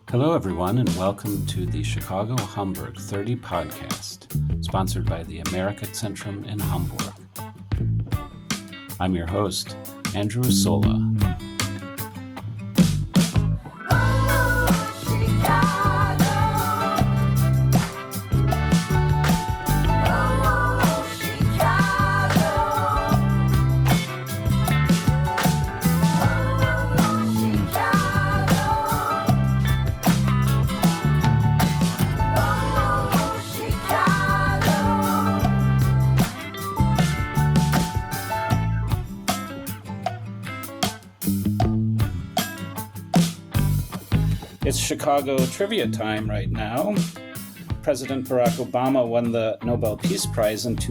Hello, everyone, and welcome to the Chicago Hamburg 30 podcast, sponsored by the Amerika-Zentrum in Hamburg. I'm your host, Andrew Sola. It's Chicago trivia time right now. President Barack Obama won the Nobel Peace Prize in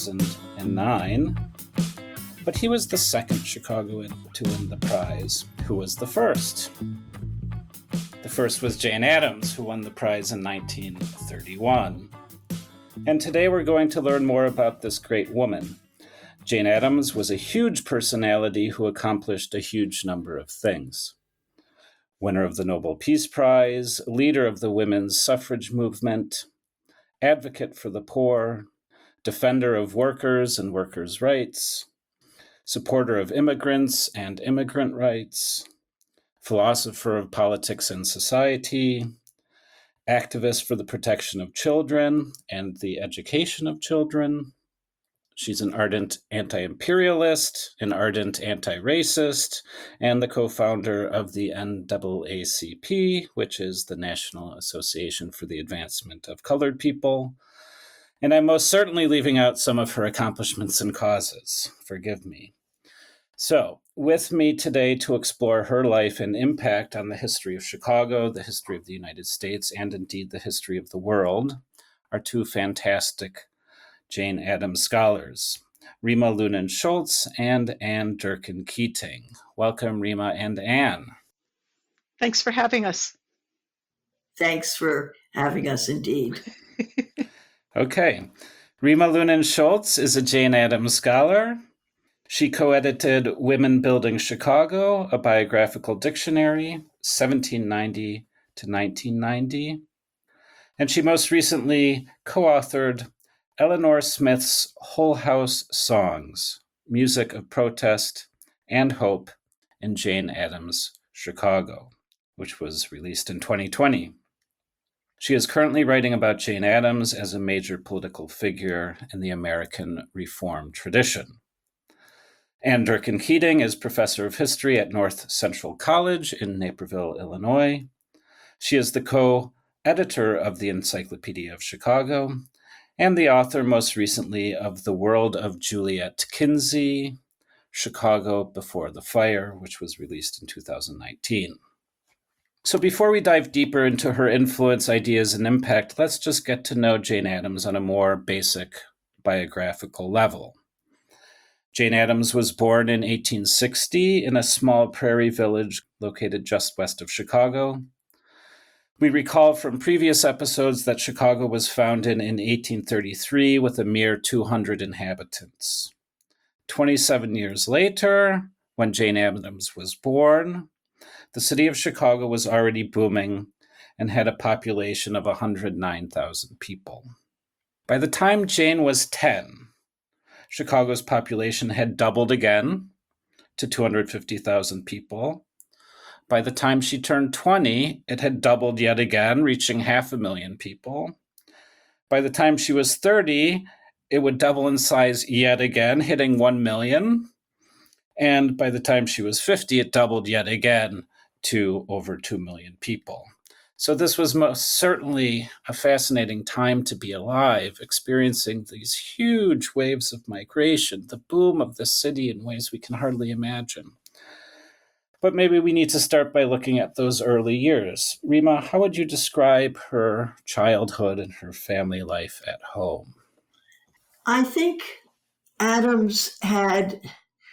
2009, but he was the second Chicagoan to win the prize. Who was the first? The first was Jane Addams, who won the prize in 1931. And today we're going to learn more about this great woman. Jane Addams was a huge personality who accomplished a huge number of things. Winner of the Nobel Peace Prize, leader of the women's suffrage movement, advocate for the poor, defender of workers and workers' rights, supporter of immigrants and immigrant rights, philosopher of politics and society, activist for the protection of children and the education of children. She's an ardent anti-imperialist, an ardent anti-racist, and the co-founder of the NAACP, which is the National Association for the Advancement of Colored People. And I'm most certainly leaving out some of her accomplishments and causes. Forgive me. So, with me today to explore her life and impact on the history of Chicago, the history of the United States, and indeed the history of the world, are two fantastic Jane Addams scholars, Rima Loonen-Schultz and Anne Durkin-Keating. Welcome, Rima and Anne. Thanks for having us. Thanks for having us, indeed. Okay. Rima Loonen-Schultz is a Jane Addams scholar. She co-edited Women Building Chicago, a biographical dictionary, 1790 to 1990. And she most recently co-authored Eleanor Smith's Whole House Songs, Music of Protest and Hope in Jane Addams' Chicago, which was released in 2020. She is currently writing about Jane Addams as a major political figure in the American Reform tradition. Anne Durkin-Keating is professor of history at North Central College in Naperville, Illinois. She is the co-editor of the Encyclopedia of Chicago and the author most recently of The World of Juliet Kinsey, Chicago Before the Fire, which was released in 2019. So before we dive deeper into her influence, ideas, and impact, let's just get to know Jane Addams on a more basic biographical level. Jane Addams was born in 1860 in a small prairie village located just west of Chicago. We recall from previous episodes that Chicago was founded in 1833 with a mere 200 inhabitants. 27 years later, when Jane Addams was born, the city of Chicago was already booming and had a population of 109,000 people. By the time Jane was 10, Chicago's population had doubled again to 250,000 people. By the time she turned 20, it had doubled yet again, reaching 500,000 people. By the time she was 30, it would double in size yet again, hitting 1 million. And by the time she was 50, it doubled yet again to over 2 million people. So this was most certainly a fascinating time to be alive, experiencing these huge waves of migration, the boom of the city in ways we can hardly imagine. But maybe we need to start by looking at those early years. Rima, how would you describe her childhood and her family life at home? I think Addams had,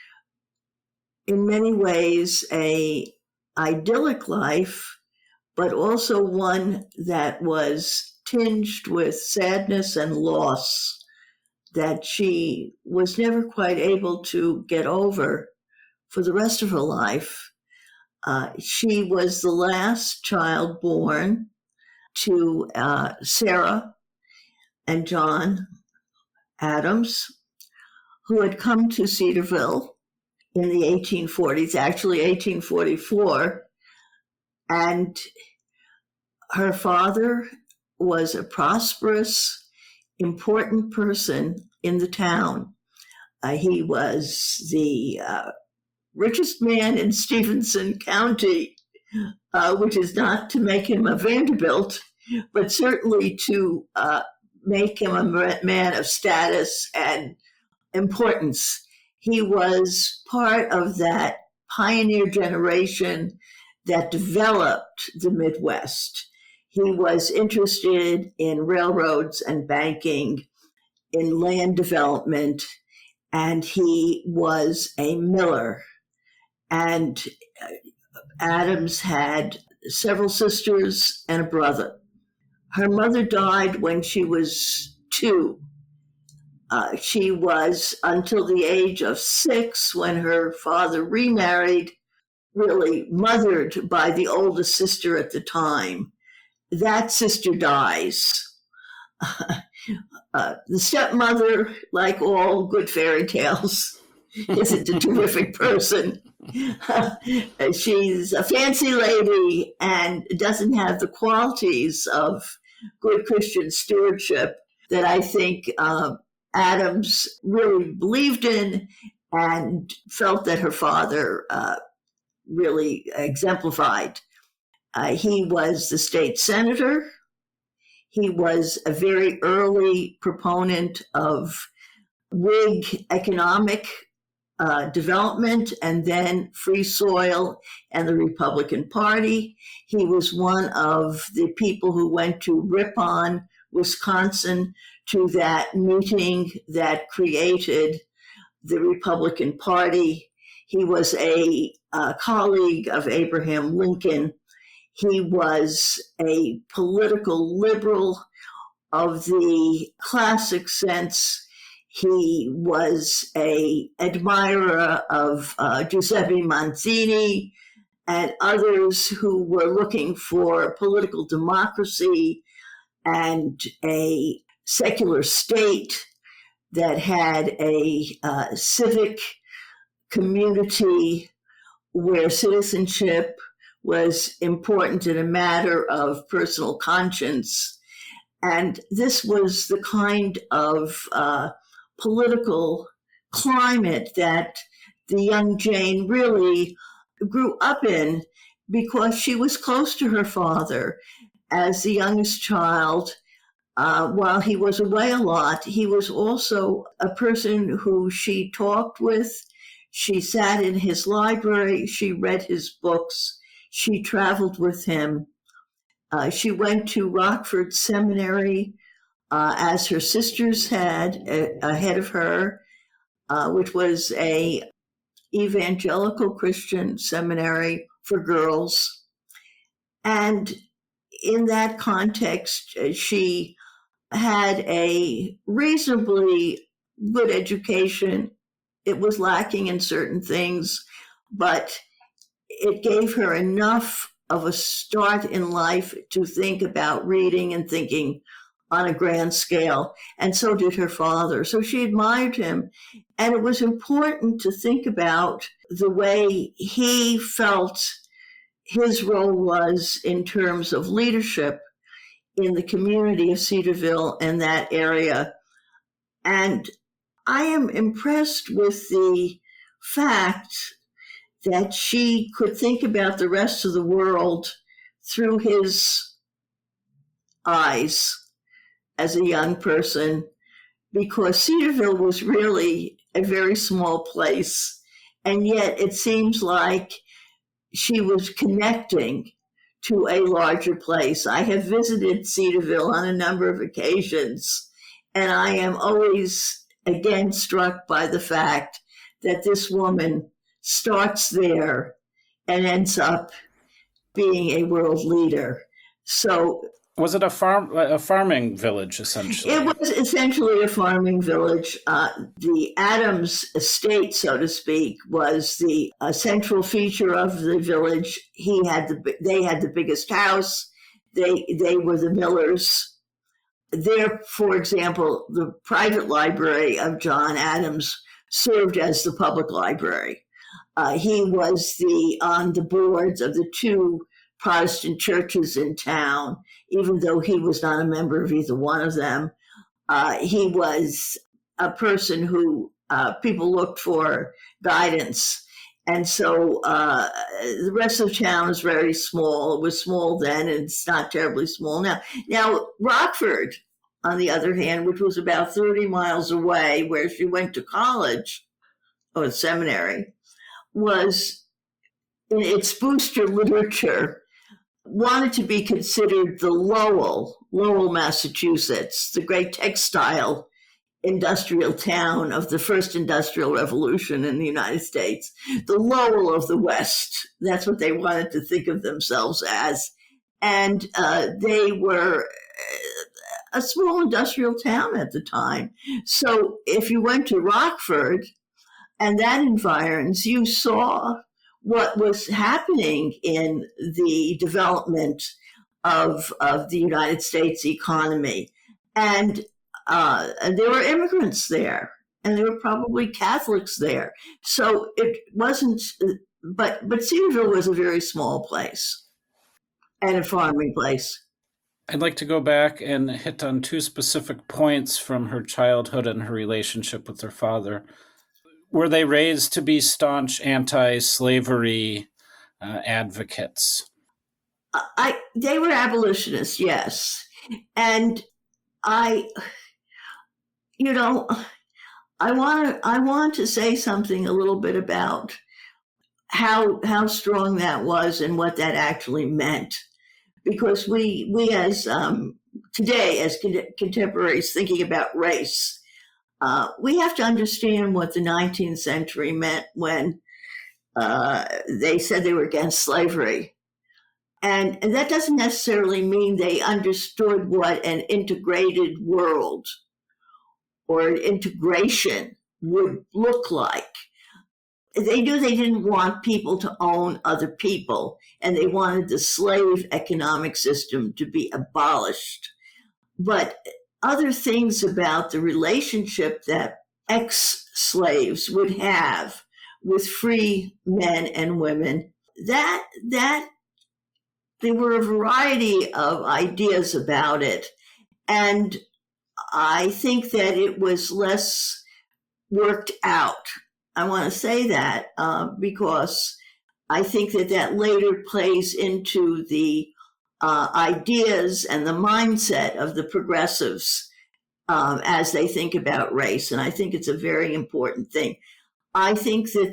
in many ways, an idyllic life, but also one that was tinged with sadness and loss that she was never quite able to get over for the rest of her life. She was the last child born to Sarah and John Adams, who had come to Cedarville in the 1840s, actually 1844. And her father was a prosperous, important person in the town. He was the richest man in Stephenson County, which is not to make him a Vanderbilt, but certainly to make him a man of status and importance. He was part of that pioneer generation that developed the Midwest. He was interested in railroads and banking, in land development, and he was a miller. And Adams had several sisters and a brother. Her mother died when she was 2. She was, until the age of 6, when her father remarried, really mothered by the oldest sister at the time. That sister dies. The stepmother, like all good fairy tales, isn't a terrific person. She's a fancy lady and doesn't have the qualities of good Christian stewardship that I think Adams really believed in and felt that her father really exemplified. He was the state senator. He was a very early proponent of Whig economic development and then Free Soil and the Republican Party. He was one of the people who went to Ripon, Wisconsin, to that meeting that created the Republican Party. He was a colleague of Abraham Lincoln. He was a political liberal of the classic sense. He was an admirer of Giuseppe Mazzini and others who were looking for political democracy and a secular state that had a civic community where citizenship was important in a matter of personal conscience. And this was the kind of political climate that the young Jane really grew up in because she was close to her father. As the youngest child, while he was away a lot, he was also a person who she talked with. She sat in his library. She read his books. She traveled with him. She went to Rockford Seminary, as her sisters had ahead of her, which was a evangelical Christian seminary for girls. And in that context, she had a reasonably good education. It was lacking in certain things, but it gave her enough of a start in life to think about reading and thinking on a grand scale. And so did her father. So she admired him. And it was important to think about the way he felt his role was in terms of leadership in the community of Cedarville and that area. And I am impressed with the fact that she could think about the rest of the world through his eyes as a young person, because Cedarville was really a very small place. And yet it seems like she was connecting to a larger place. I have visited Cedarville on a number of occasions, and I am always again struck by the fact that this woman starts there and ends up being a world leader. So Was it a farming village, essentially? It was essentially a farming village. The Adams estate, so to speak, was the central feature of the village. They had the biggest house. They were the Millers. There, for example, the private library of John Adams served as the public library. He was on the boards of the two Protestant churches in town, even though he was not a member of either one of them. He was a person who people looked for guidance. And so the rest of the town is very small. It was small then, and it's not terribly small now. Now, Rockford, on the other hand, which was about 30 miles away, where she went to college or seminary, was, in its booster literature, wanted to be considered the Lowell, Massachusetts, the great textile industrial town of the first industrial revolution in the United States, the Lowell of the West. That's what they wanted to think of themselves as. And they were a small industrial town at the time. So if you went to Rockford and that environs, you saw what was happening in the development of the United States economy. And there were immigrants there, and there were probably Catholics there. So it wasn't, but Cedarville was a very small place and a farming place. I'd like to go back and hit on two specific points from her childhood and her relationship with her father. Were they raised to be staunch anti-slavery advocates? They were abolitionists, yes. And I want to say something a little bit about how strong that was and what that actually meant, because we as today as contemporaries thinking about race, we have to understand what the 19th century meant when they said they were against slavery. And that doesn't necessarily mean they understood what an integrated world or an integration would look like. They knew they didn't want people to own other people, and they wanted the slave economic system to be abolished. But other things about the relationship that ex-slaves would have with free men and women, that there were a variety of ideas about it. And I think that it was less worked out. I want to say that because I think that later plays into the ideas and the mindset of the progressives as they think about race. And I think it's a very important thing. I think that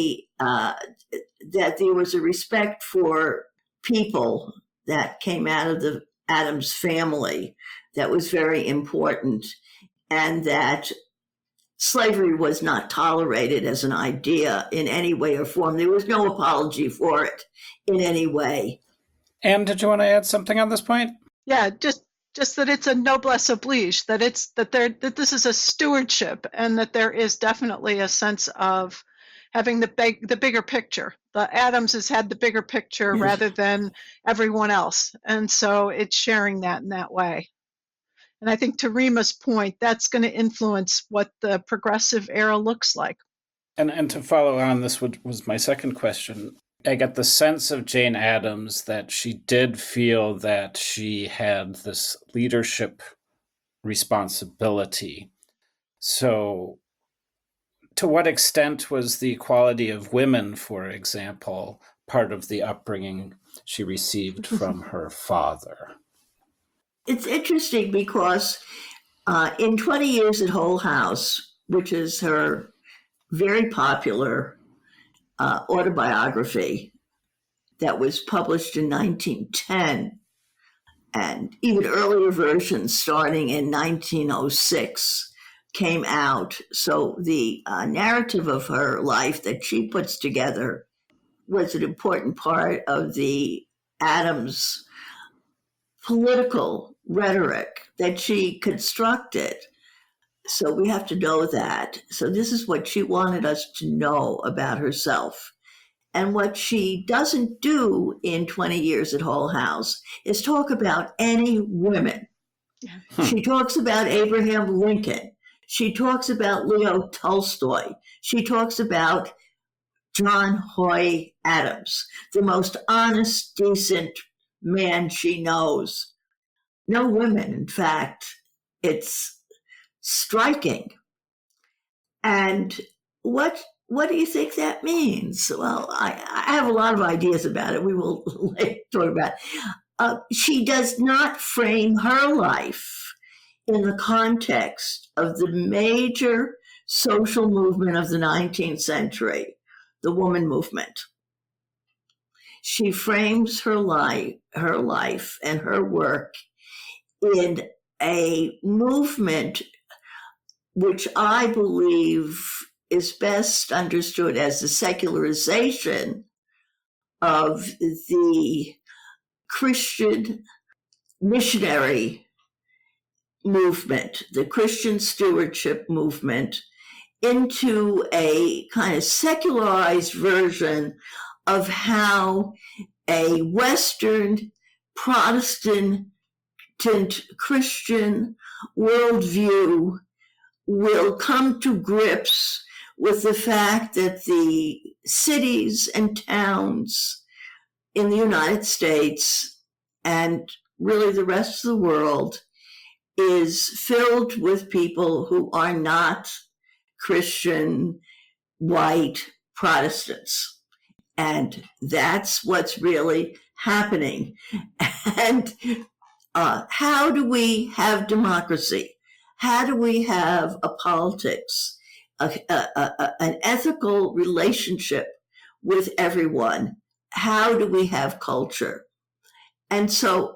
that there was a respect for people that came out of the Adams family that was very important, and that slavery was not tolerated as an idea in any way or form. There was no apology for it in any way. Anne, did you want to add something on this point? Yeah, just that it's a noblesse oblige, that this is a stewardship, and that there is definitely a sense of having the bigger picture. The Adamses had the bigger picture rather than everyone else, and so it's sharing that in that way. And I think to Rima's point, that's going to influence what the progressive era looks like. And to follow on, this was my second question. I get the sense of Jane Addams that she did feel that she had this leadership responsibility. So to what extent was the equality of women, for example, part of the upbringing she received from her father? It's interesting because in 20 Years at Hull House, which is her very popular autobiography that was published in 1910, and even earlier versions starting in 1906 came out. So the narrative of her life that she puts together was an important part of the Addams political rhetoric that she constructed. So we have to know that. So this is what she wanted us to know about herself. And what she doesn't do in 20 Years at Hull House is talk about any women. She talks about Abraham Lincoln. She talks about Leo Tolstoy. She talks about John Hoy Adams, the most honest, decent man she knows. No women, in fact. It's striking. And what do you think that means? Well, I have a lot of ideas about it. We will later talk about it. She does not frame her life in the context of the major social movement of the 19th century, the woman movement. She frames her life and her work in a movement which I believe is best understood as the secularization of the Christian missionary movement, the Christian stewardship movement, into a kind of secularized version of how a Western Protestant Christian worldview will come to grips with the fact that the cities and towns in the United States and really the rest of the world is filled with people who are not Christian white Protestants. And that's what's really happening. And how do we have democracy? How do we have a politics, an ethical relationship with everyone? How do we have culture? And so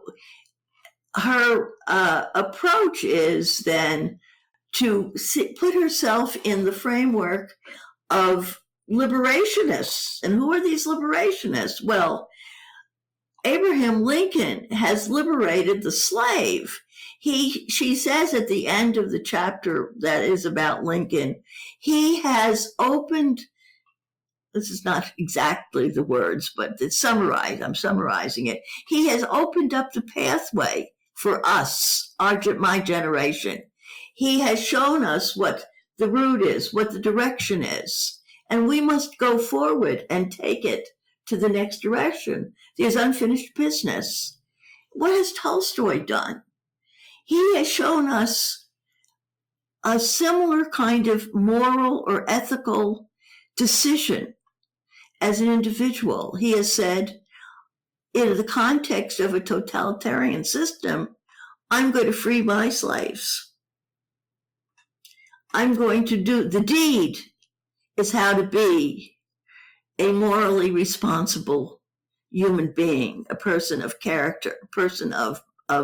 her approach is then to put herself in the framework of liberationists. And who are these liberationists? Well, Abraham Lincoln has liberated the slave. She says at the end of the chapter that is about Lincoln, he has opened, this is not exactly the words, but it's summarized, I'm summarizing it. He has opened up the pathway for us, my generation. He has shown us what the route is, what the direction is, and we must go forward and take it to the next direction. There's unfinished business. What has Tolstoy done? He has shown us a similar kind of moral or ethical decision as an individual. He has said, in the context of a totalitarian system, I'm going to free my slaves. I'm going to do, the deed is how to be a morally responsible human being, a person of character, a person of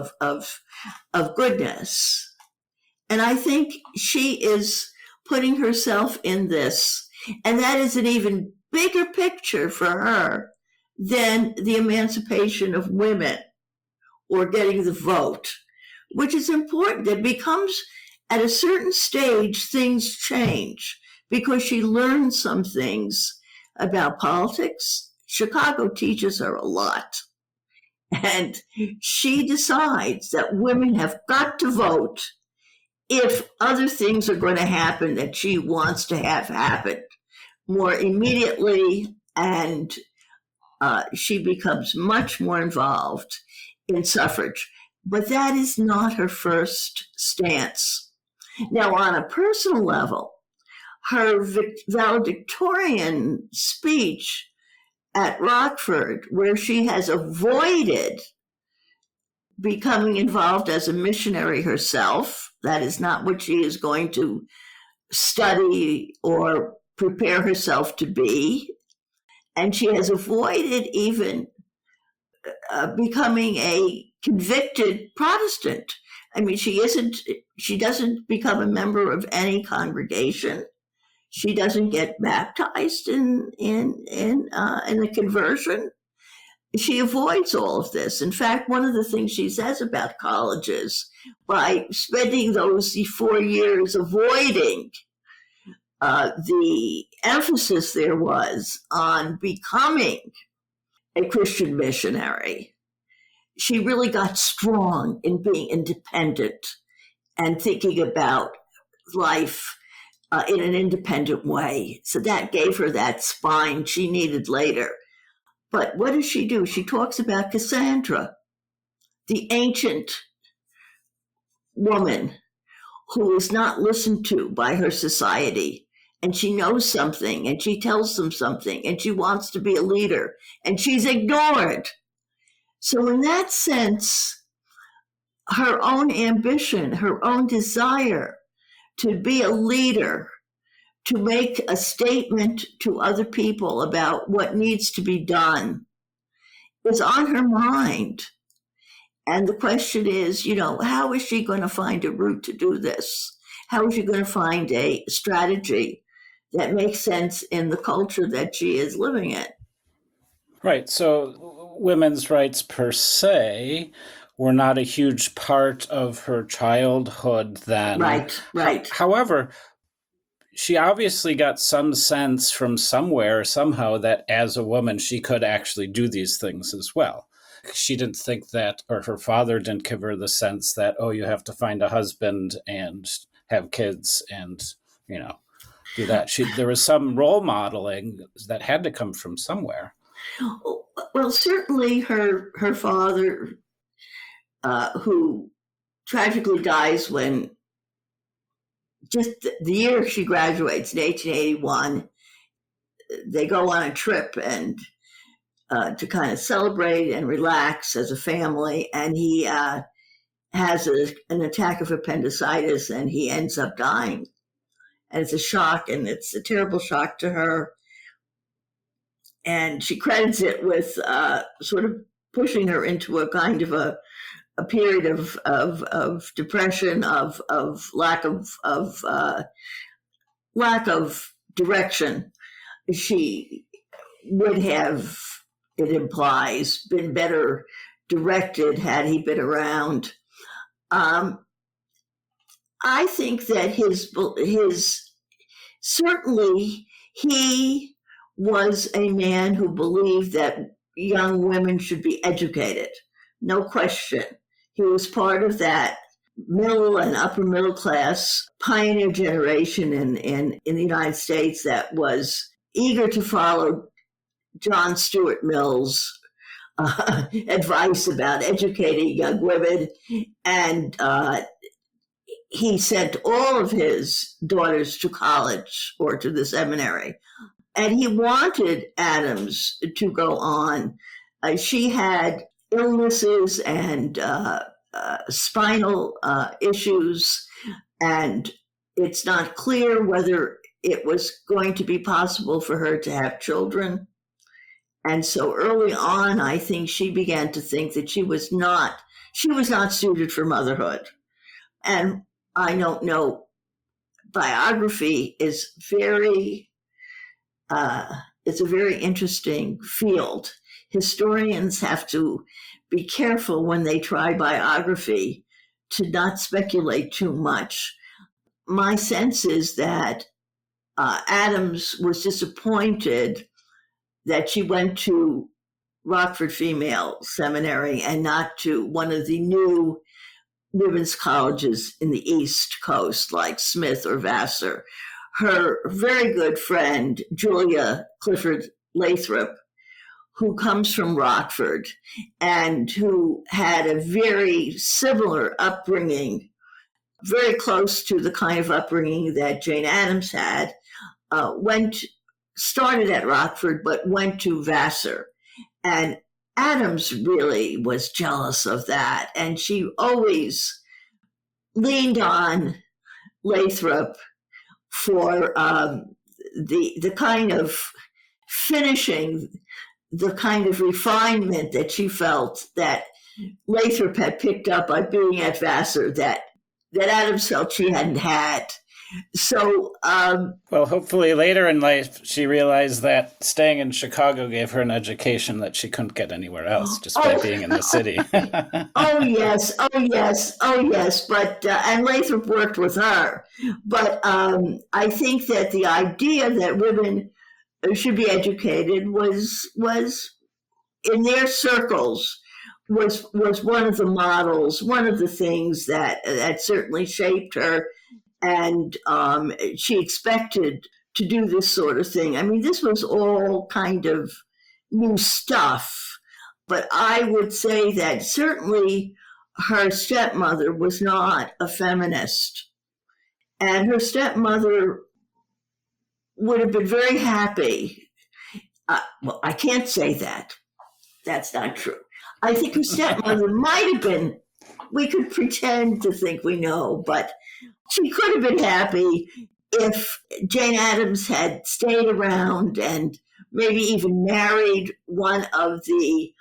goodness. And I think she is putting herself in this, and that is an even bigger picture for her than the emancipation of women or getting the vote, which is important. It becomes, at a certain stage, things change because she learns some things about politics. Chicago teaches her a lot. And she decides that women have got to vote if other things are going to happen that she wants to have happen more immediately. And she becomes much more involved in suffrage. But that is not her first stance. Now, on a personal level, her valedictorian speech at Rockford, where she has avoided becoming involved as a missionary herself, that is not what she is going to study or prepare herself to be, and she has avoided even becoming a convicted Protestant. I mean, she doesn't become a member of any congregation. She doesn't get baptized in a conversion. she avoids all of this. In fact, one of the things she says about college is by spending those 4 years avoiding the emphasis there was on becoming a Christian missionary, she really got strong in being independent and thinking about life in an independent way. So that gave her that spine she needed later. But what does she do? She talks about Cassandra, the ancient woman who is not listened to by her society. And she knows something, and she tells them something, and she wants to be a leader, and she's ignored. So in that sense, her own ambition, her own desire to be a leader, to make a statement to other people about what needs to be done, is on her mind. And the question is, how is she going to find a route to do this? How is she going to find a strategy that makes sense in the culture that she is living in? Right. So women's rights per se were not a huge part of her childhood then. Right. However, she obviously got some sense from somewhere, somehow, that as a woman, she could actually do these things as well. She didn't think that, or her father didn't give her the sense that, you have to find a husband and have kids and, do that. There was some role modeling that had to come from somewhere. Well, certainly her father, who tragically dies when just the year she graduates in 1881, they go on a trip and to kind of celebrate and relax as a family, and he has an attack of appendicitis, and he ends up dying. And it's a shock, and it's a terrible shock to her. And she credits it with sort of pushing her into a kind of a period of depression, of lack of direction. She would have, it implies, been better directed had he been around. I think that his certainly he was a man who believed that young women should be educated, no question. He was part of that middle and upper middle class pioneer generation in the United States that was eager to follow John Stuart Mill's advice about educating young women. And he sent all of his daughters to college or to the seminary. And he wanted Adams to go on. She had illnesses and spinal issues, and it's not clear whether it was going to be possible for her to have children. And so early on, I think she began to think that she was not suited for motherhood. And I don't know, biography is it's a very interesting field. Historians have to be careful when they try biography to not speculate too much. My sense is that Adams was disappointed that she went to Rockford Female Seminary and not to one of the new women's colleges in the East Coast, like Smith or Vassar. Her very good friend, Julia Clifford Lathrop, who comes from Rockford and who had a very similar upbringing, very close to the kind of upbringing that Jane Addams had, started at Rockford, but went to Vassar. And Addams really was jealous of that. And she always leaned on Lathrop for the kind of finishing, the kind of refinement that she felt that Lathrop had picked up by being at Vassar that Addams felt she hadn't had. So, Well, hopefully later in life, she realized that staying in Chicago gave her an education that she couldn't get anywhere else just by being in the city. oh yes, oh yes, oh yes. But and Lathrop worked with her. But I think that the idea that women should be educated was in their circles was one of the models, one of the things that certainly shaped her, and she expected to do this sort of thing. I mean, this was all kind of new stuff, but I would say that certainly her stepmother was not a feminist, and her stepmother would have been very happy. Well, I can't say that. That's not true. I think her stepmother might have been, we could pretend to think we know, but she could have been happy if Jane Addams had stayed around and maybe even married one of the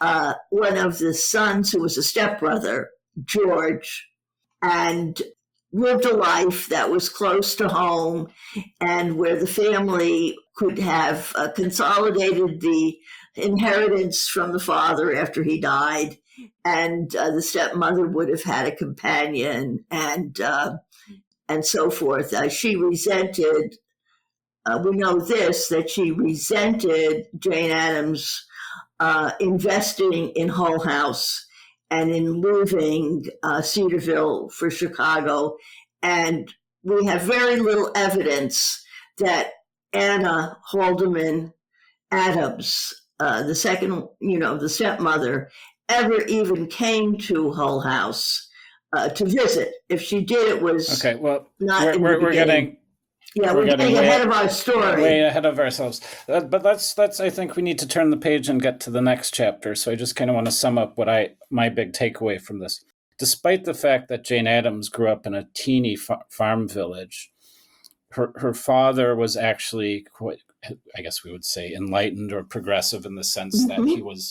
sons who was a stepbrother, George, and lived a life that was close to home and where the family could have consolidated the inheritance from the father after he died, and the stepmother would have had a companion and so forth. She resented. We know this, that she resented Jane Addams investing in Hull House and in moving Cedarville for Chicago. And we have very little evidence that Anna Haldeman Addams, the second, the stepmother, ever even came to Hull House to visit. If she did, it was okay. Well, not. we're getting. Yeah, we're getting ahead of our story. Way ahead of ourselves. But let's. I think we need to turn the page and get to the next chapter. So I just kind of want to sum up my big takeaway from this. Despite the fact that Jane Addams grew up in a teeny farm village, her father was actually quite, I guess we would say, enlightened or progressive in the sense that he was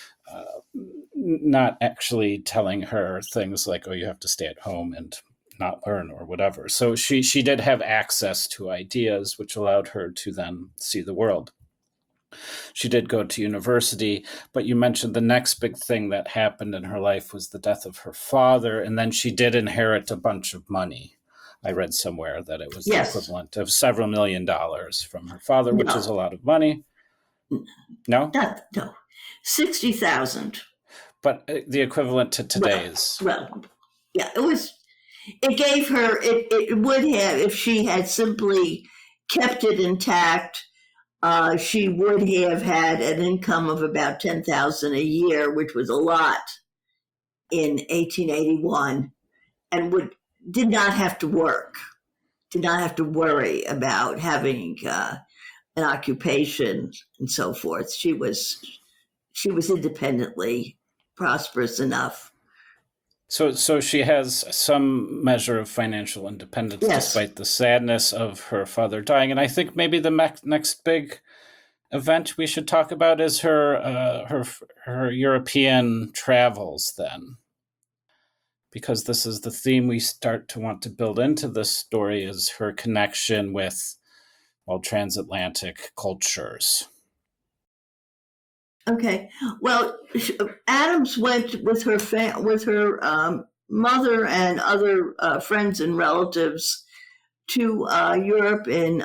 not actually telling her things like, oh, you have to stay at home and not learn or whatever. So she did have access to ideas, which allowed her to then see the world. She did go to university, but you mentioned the next big thing that happened in her life was the death of her father, and then she did inherit a bunch of money. I read somewhere that it was the equivalent of several $1 million from her father, which is a lot of money. No? No. 60,000. But the equivalent to today's. Well, yeah, it gave her, it would have, if she had simply kept it intact, she would have had an income of about $10,000 a year, which was a lot in 1881, and did not have to work, did not have to worry about having an occupation and so forth. She was independently prosperous enough. So she has some measure of financial independence, despite the sadness of her father dying. And I think maybe the next big event we should talk about is her European travels then. Because this is the theme we start to want to build into this story, is her connection with, transatlantic cultures. Okay. Well, Addams went with her mother and other friends and relatives to Europe in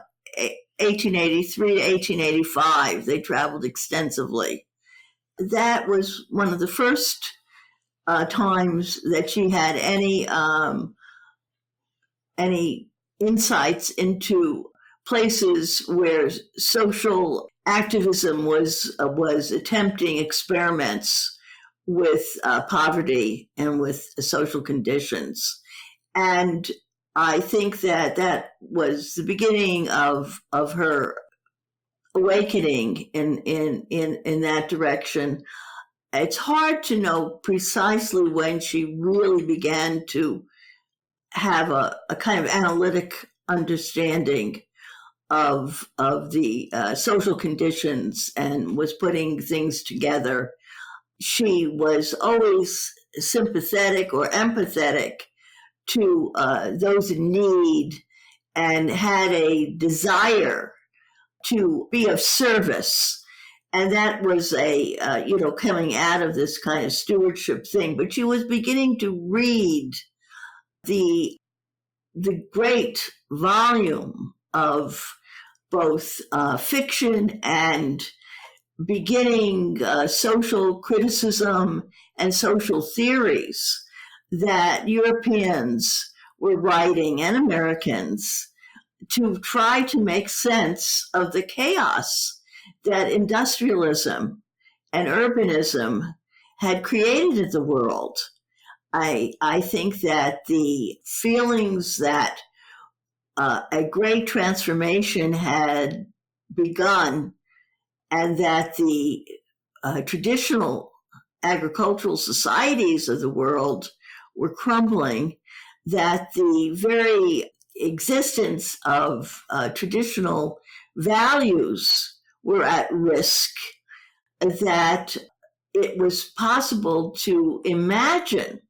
1883 to 1885. They traveled extensively. That was one of the first times that she had any insights into places where social activism was attempting experiments with poverty and with social conditions. And I think that was the beginning of her awakening in that direction. It's hard to know precisely when she really began to have a kind of analytic understanding of the social conditions and was putting things together. She was always sympathetic or empathetic to those in need and had a desire to be of service. And that was coming out of this kind of stewardship thing. But she was beginning to read the great volume of both fiction and beginning social criticism and social theories that Europeans were writing, and Americans, to try to make sense of the chaos that industrialism and urbanism had created in the world. I think that the feelings that a great transformation had begun and that the traditional agricultural societies of the world were crumbling, that the very existence of traditional values were at risk, that it was possible to imagine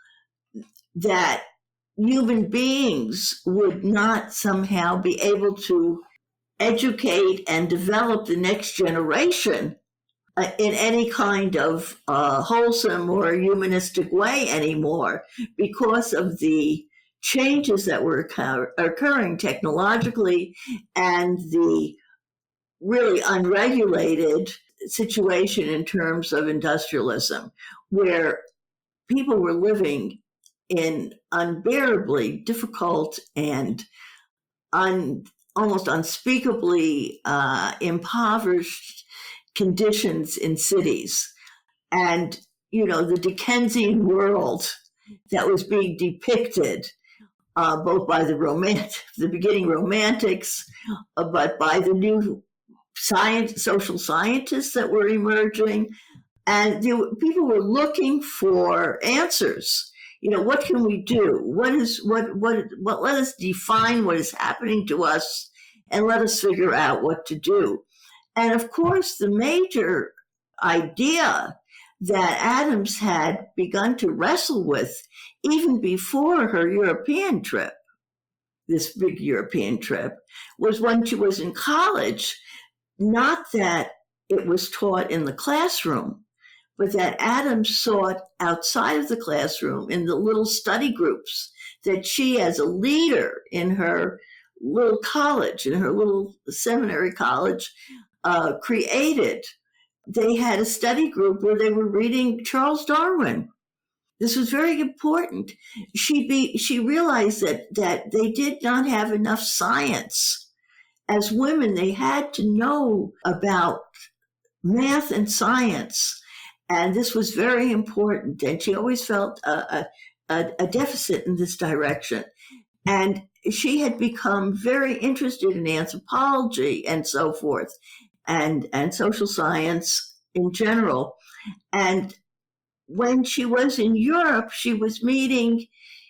that human beings would not somehow be able to educate and develop the next generation in any kind of wholesome or humanistic way anymore because of the changes that were occurring technologically and the really unregulated situation in terms of industrialism, where people were living in unbearably difficult and almost unspeakably impoverished conditions in cities. And, the Dickensian world that was being depicted both by the beginning romantics, but by the new social scientists that were emerging. And people were looking for answers. What can we do? Let us define what is happening to us and let us figure out what to do. And of course, the major idea that Adams had begun to wrestle with even before her European trip, this big European trip, was when she was in college, not that it was taught in the classroom, but that Adams sought outside of the classroom in the little study groups that she, as a leader in her little college, in her little seminary college, created. They had a study group where they were reading Charles Darwin. This was very important. She realized that they did not have enough science. As women, they had to know about math and science. And this was very important. And she always felt a deficit in this direction. And she had become very interested in anthropology and so forth, and social science in general. And when she was in Europe, she was going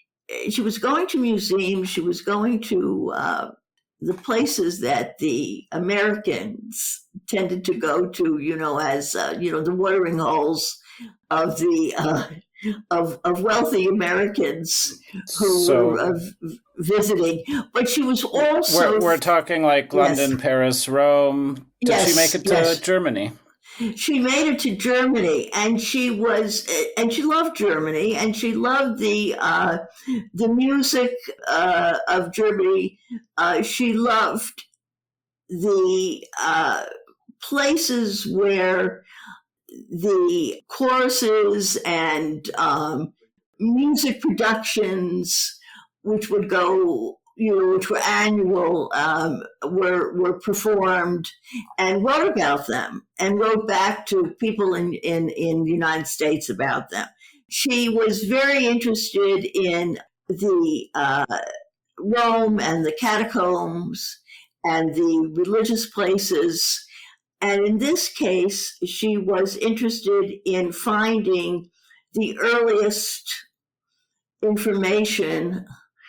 to museums, she was going to the places that the Americans tended to go to, as the watering holes of the of wealthy Americans who were visiting. But she was also we're talking like London, yes. Paris, Rome. Did she make it to Germany? She made it to Germany, and she loved Germany, and she loved the music of Germany. She loved the places where the choruses and music productions, which would go, which were annual, were performed, and wrote about them, and wrote back to people in the United States about them. She was very interested in the Rome and the catacombs and the religious places. And in this case, she was interested in finding the earliest information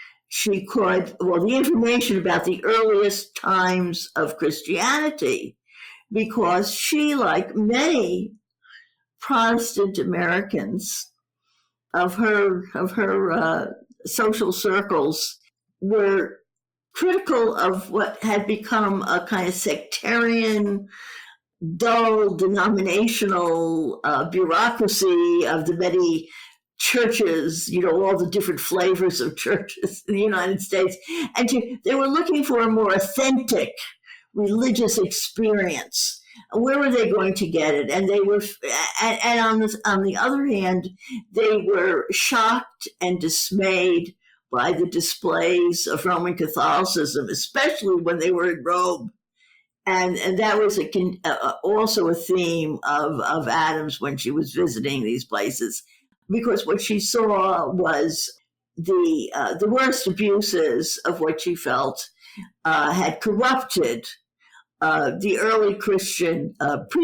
the information about the earliest times of Christianity, because she, like many Protestant Americans of her social circles were critical of what had become a kind of sectarian, dull, denominational bureaucracy of the many churches, all the different flavors of churches in the United States. And they were looking for a more authentic religious experience. Where were they going to get it? And they were, and on the other hand, they were shocked and dismayed by the displays of Roman Catholicism, especially when they were in Rome. And that was also a theme of Adams when she was visiting these places, because what she saw was the worst abuses of what she felt had corrupted the early Christian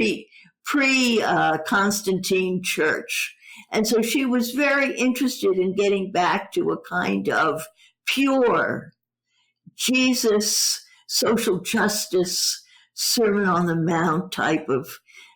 pre-Constantine church. And so she was very interested in getting back to a kind of pure Jesus, social justice, Sermon on the Mount type of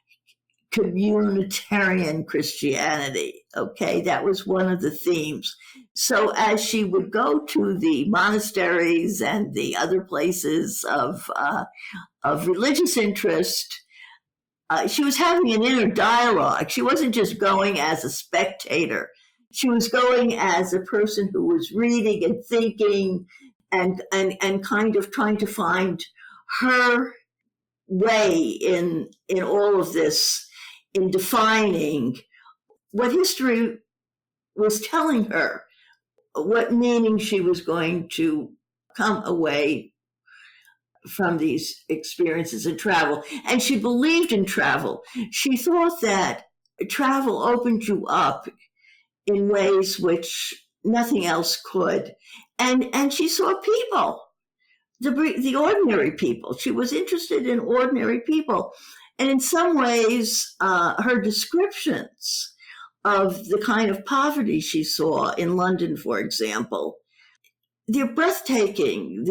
communitarian Christianity. Okay, that was one of the themes. So as she would go to the monasteries and the other places of religious interest, she was having an inner dialogue. She wasn't just going as a spectator. She was going as a person who was reading and thinking and kind of trying to find her way in all of this, in defining what history was telling her, what meaning she was going to come away from these experiences in travel. And she believed in travel. She thought that travel opened you up in ways which nothing else could. And she saw people, the ordinary people. She was interested in ordinary people. And in some ways, her descriptions of the kind of poverty she saw in London, for example, they're breathtaking,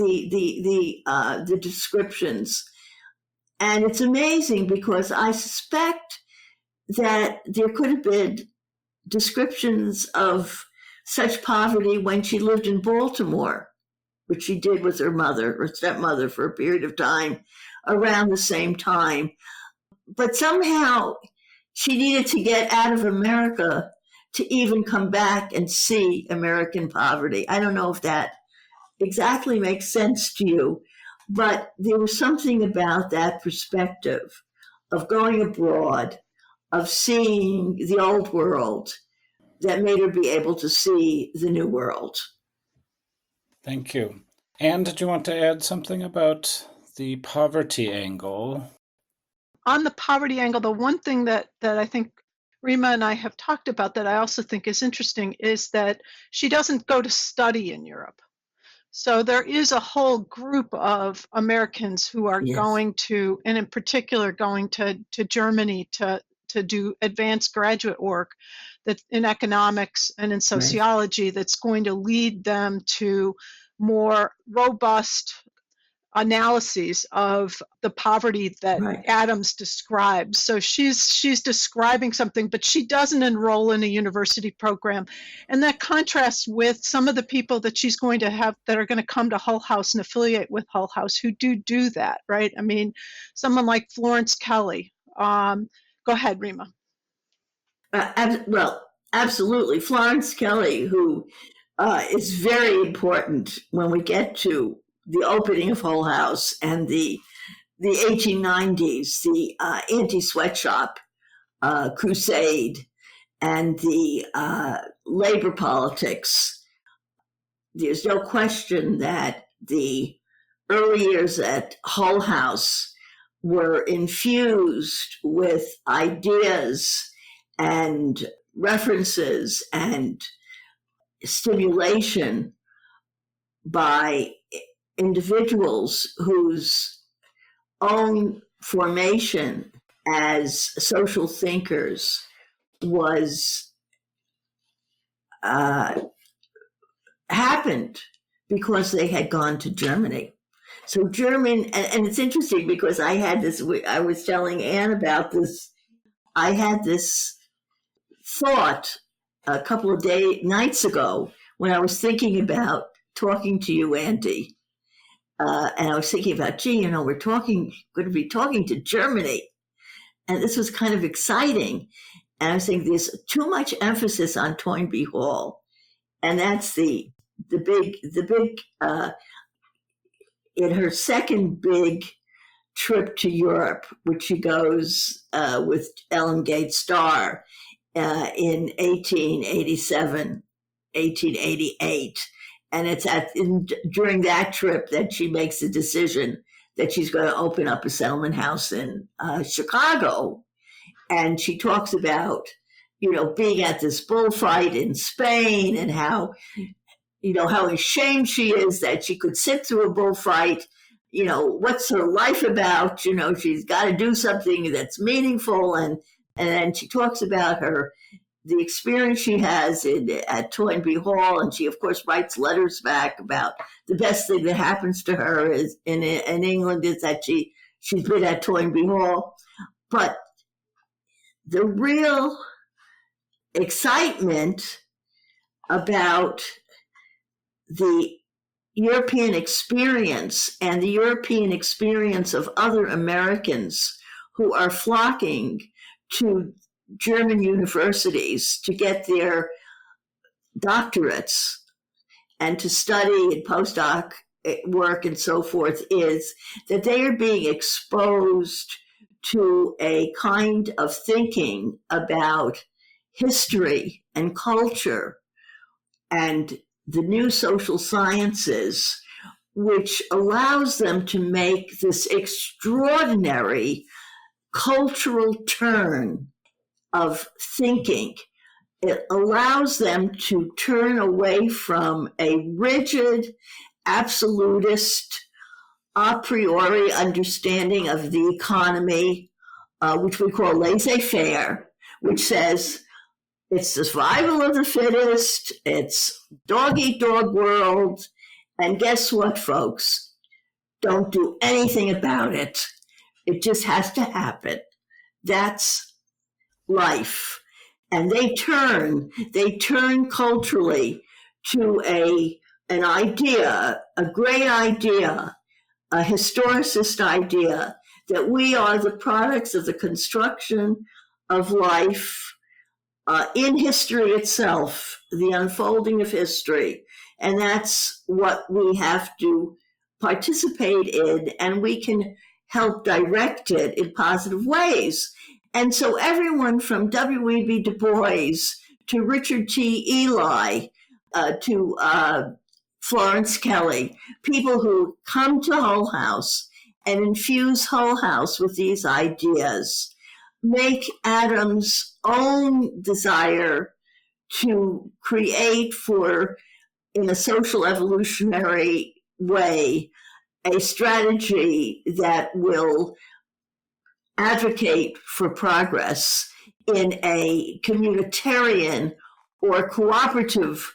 the descriptions. And it's amazing because I suspect that there could have been descriptions of such poverty when she lived in Baltimore, which she did with her stepmother for a period of time around the same time. But somehow she needed to get out of America to even come back and see American poverty. I don't know if that exactly makes sense to you, but there was something about that perspective of going abroad, of seeing the old world, that made her be able to see the new world. Thank you. Anne, did you want to add something about the poverty angle? On the poverty angle, the one thing that I think Rima and I have talked about that I also think is interesting is that she doesn't go to study in Europe. So there is a whole group of Americans who are going to, and in particular going to Germany to do advanced graduate work that's in economics and in sociology, that's going to lead them to more robust analyses of the poverty that Adams describes. So she's describing something, but she doesn't enroll in a university program. And that contrasts with some of the people that she's going to have that are going to come to Hull House and affiliate with Hull House who do that, right? I mean, someone like Florence Kelly. Go ahead, Rima. Well, absolutely. Florence Kelly, who is very important when we get to the opening of Hull House and the 1890s, the anti-sweatshop crusade and the labor politics. There's no question that the early years at Hull House were infused with ideas and references and stimulation by individuals whose own formation as social thinkers was happened because they had gone to Germany. So and it's interesting because I was telling Anne about this. I had this thought a couple of nights ago when I was thinking about talking to you, Andy, and I was thinking about, gee, we're going to be talking to Germany, and this was kind of exciting. And I was thinking there's too much emphasis on Toynbee Hall, and that's the big in her second big trip to Europe, which she goes with Ellen Gate Starr in 1887, 1888. And it's during that trip that she makes the decision that she's going to open up a settlement house in Chicago. And she talks about, being at this bullfight in Spain and how ashamed she is that she could sit through a bullfight. What's her life about? She's got to do something that's meaningful. And then she talks about the experience she has at Toynbee Hall. And she, of course, writes letters back about the best thing that happens to her is in England is that she's been at Toynbee Hall. But the real excitement about the European experience and the European experience of other Americans who are flocking to German universities to get their doctorates and to study and postdoc work and so forth is that they are being exposed to a kind of thinking about history and culture and the new social sciences, which allows them to make this extraordinary cultural turn of thinking. It allows them to turn away from a rigid, absolutist, a priori understanding of the economy, which we call laissez-faire, which says it's the survival of the fittest, it's dog-eat-dog world, and guess what, folks? Don't do anything about it. It just has to happen. That's life. And they turn culturally to an idea, a great idea, a historicist idea, that we are the products of the construction of life in history itself, the unfolding of history. And that's what we have to participate in, and we can help direct it in positive ways. And so everyone from W.E.B. Du Bois to Richard T. Ely to Florence Kelly, people who come to Hull House and infuse Hull House with these ideas, make Adams' own desire to create in a social evolutionary way, a strategy that will advocate for progress in a communitarian or cooperative,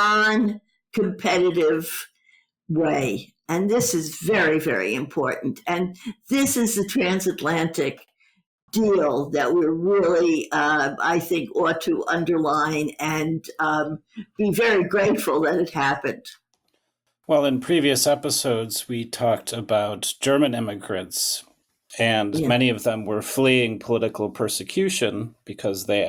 non-competitive way. And this is very, very important. And this is the transatlantic deal that we're really, I think, ought to underline and be very grateful that it happened. Well, in previous episodes, we talked about German immigrants, and many of them were fleeing political persecution because they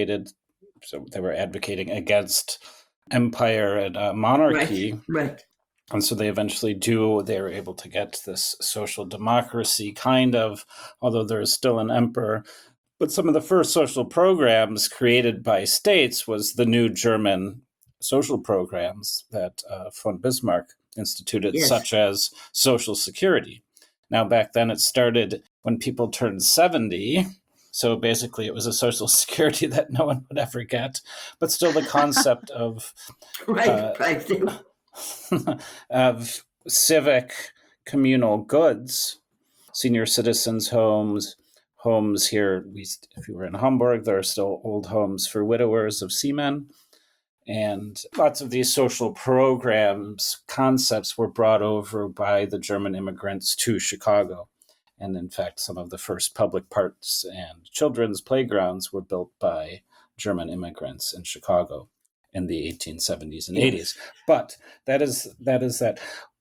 were advocating against empire and monarchy. Right. And so they were able to get this social democracy kind of, although there is still an emperor. But some of the first social programs created by states was the new German social programs that von Bismarck instituted, such as Social Security. Now, back then it started when people turned 70. So basically it was a Social Security that no one would ever get, but still the concept of of civic communal goods, senior citizens' homes here. If you were in Hamburg, there are still old homes for widowers of seamen. And lots of these social programs, concepts were brought over by the German immigrants to Chicago. And in fact, some of the first public parks and children's playgrounds were built by German immigrants in Chicago. in the 1870s and Yes. 80s. But that is that.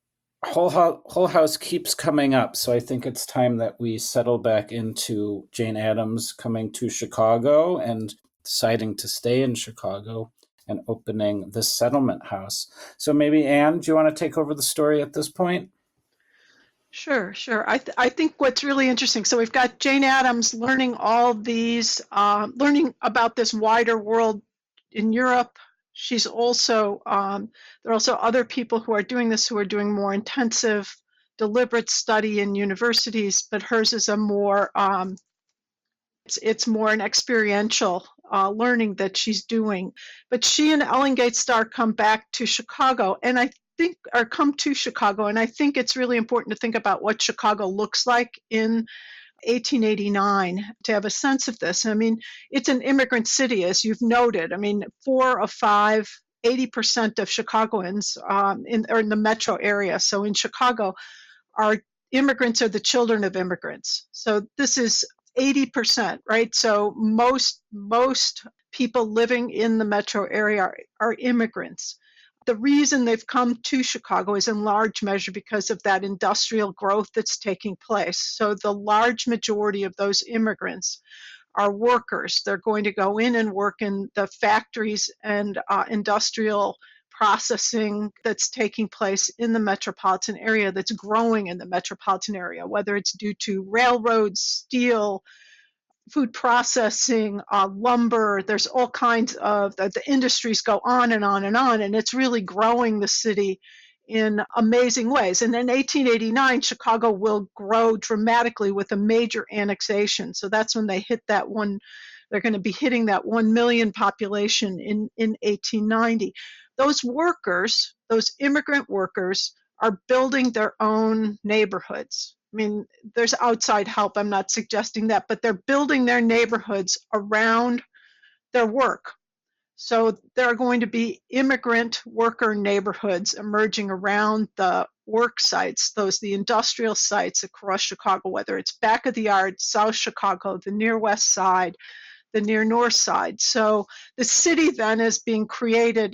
Whole House keeps coming up, so I think it's time that we settle back into Jane Addams coming to Chicago and deciding to stay in Chicago and opening the settlement house. So maybe, Anne, do you want to take over the story at this point? Sure, sure. I think what's really interesting. So we've got Jane Addams learning all these, learning about this wider world in Europe. She's also there are also other people who are doing this, who are doing more intensive, deliberate study in universities. But hers is a more it's more an experiential learning that she's doing. But she and Ellen Gates Starr come back to Chicago, and I think, or come to Chicago, and I think it's really important to think about what Chicago looks like in 1889 to have a sense of this. I mean, it's an immigrant city, as you've noted. I mean, 4 of 5, 80% of Chicagoans are in the metro area. So in Chicago, our immigrants are the children of immigrants. So this is 80%, right? So most people living in the metro area are immigrants. The reason they've come to Chicago is in large measure because of that industrial growth that's taking place. So the large majority of those immigrants are workers. They're going to go in and work in the factories and industrial processing that's taking place in the metropolitan area, that's growing in the metropolitan area, whether it's due to railroads, steel, food processing, lumber. There's all kinds of the industries go on and on and on, and it's really growing the city in amazing ways. And in 1889, Chicago will grow dramatically with a major annexation. So that's when they hit that one. They're going to be hitting that 1 million population in 1890. Those workers, those immigrant workers, are building their own neighborhoods. I mean, there's outside help, I'm not suggesting that, but they're building their neighborhoods around their work. So there are going to be immigrant worker neighborhoods emerging around the work sites, the industrial sites across Chicago, whether it's back of the yard, South Chicago, the near west side, the near north side. So the city then is being created,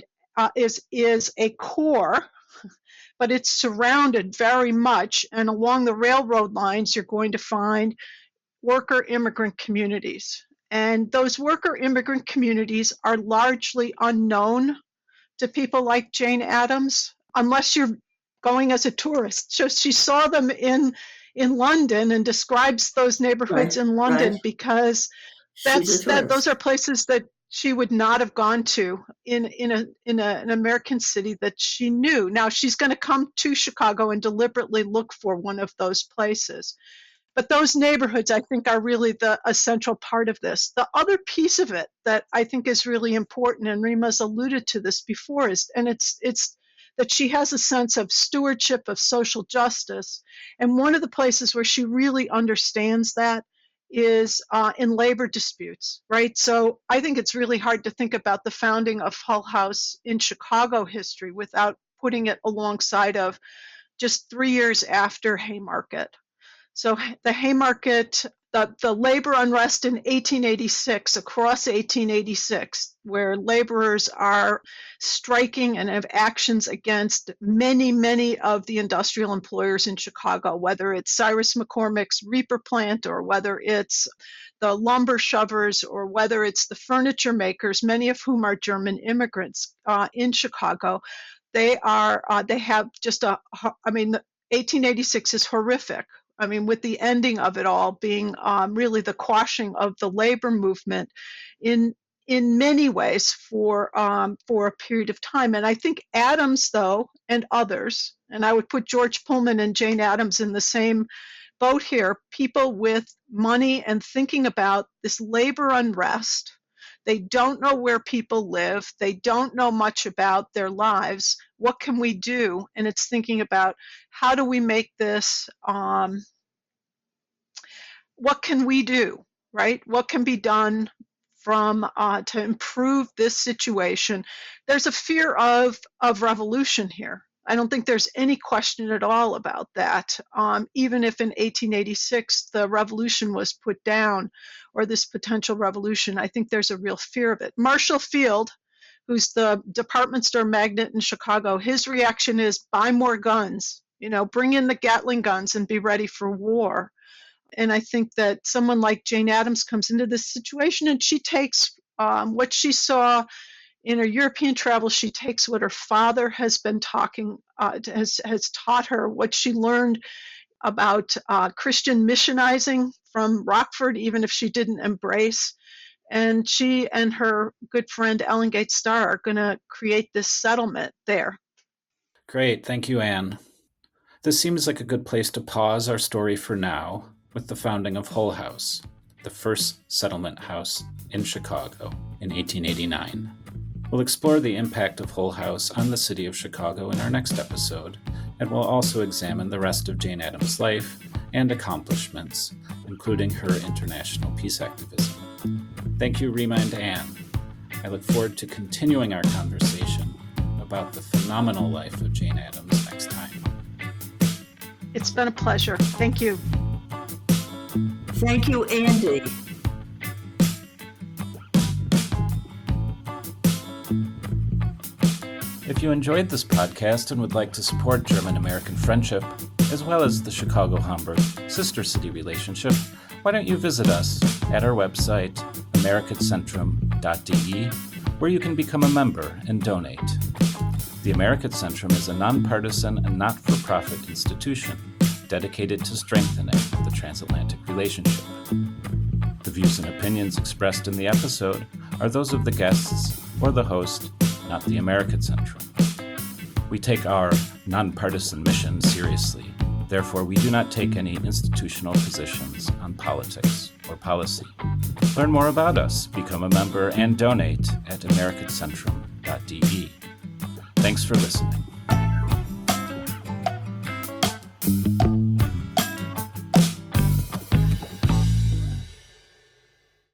is a core, but it's surrounded very much, and along the railroad lines, you're going to find worker immigrant communities. And those worker immigrant communities are largely unknown to people like Jane Addams, unless you're going as a tourist. So she saw them in London and describes those neighborhoods in London because those are places that she would not have gone to in an American city that she knew. Now she's going to come to Chicago and deliberately look for one of those places. But those neighborhoods, I think, are really the essential part of this. The other piece of it that I think is really important, and Rima's alluded to this before, is, and it's that she has a sense of stewardship, of social justice. And one of the places where she really understands that is in labor disputes, right? So I think it's really hard to think about the founding of Hull House in Chicago history without putting it alongside of just 3 years after Haymarket. So the Haymarket, the labor unrest in 1886, across 1886, where laborers are striking and have actions against many of the industrial employers in Chicago, whether it's Cyrus McCormick's Reaper plant, or whether it's the lumber shovers, or whether it's the furniture makers, many of whom are German immigrants in Chicago. They have just 1886 is horrific. I mean, with the ending of it all being really the quashing of the labor movement in many ways for a period of time. And I think Addams, though, and others, and I would put George Pullman and Jane Addams in the same boat here, people with money and thinking about this labor unrest. They don't know where people live. They don't know much about their lives. What can we do? And it's thinking about, how do we make this, what can we do, right? What can be done to improve this situation? There's a fear of revolution here. I don't think there's any question at all about that. Even if in 1886 the revolution was put down, or this potential revolution, I think there's a real fear of it. Marshall Field, who's the department store magnate in Chicago, his reaction is buy more guns, bring in the Gatling guns and be ready for war. And I think that someone like Jane Addams comes into this situation and she takes what she saw in her European travel. She takes what her father has been has taught her, what she learned about Christian missionizing from Rockford, even if she didn't embrace. And she and her good friend Ellen Gates Starr are going to create this settlement there. Great. Thank you, Anne. This seems like a good place to pause our story for now with the founding of Hull House, the first settlement house in Chicago in 1889. We'll explore the impact of Hull House on the city of Chicago in our next episode, and we'll also examine the rest of Jane Addams' life and accomplishments, including her international peace activism. Thank you, Rima and Anne. I look forward to continuing our conversation about the phenomenal life of Jane Addams next time. It's been a pleasure. Thank you. Thank you, Andy. If you enjoyed this podcast and would like to support German-American friendship, as well as the Chicago-Hamburg sister city relationship, why don't you visit us at our website, americatcentrum.de, where you can become a member and donate. The Americat Centrum is a nonpartisan and not-for-profit institution dedicated to strengthening the transatlantic relationship. The views and opinions expressed in the episode are those of the guests or the host, not the Americat Centrum. We take our nonpartisan mission seriously. Therefore, we do not take any institutional positions on politics or policy. Learn more about us, become a member, and donate at americatcentrum.de. Thanks for listening.